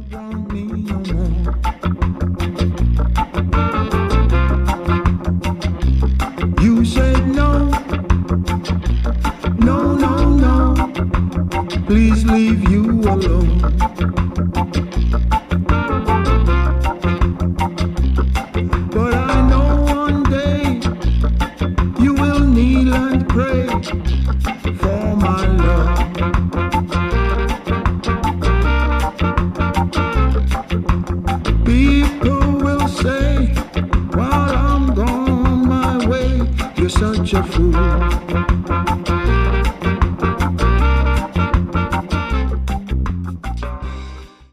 want me no more. You said no, no, no, no. Please leave you alone. But I know one day you will kneel and pray for my love.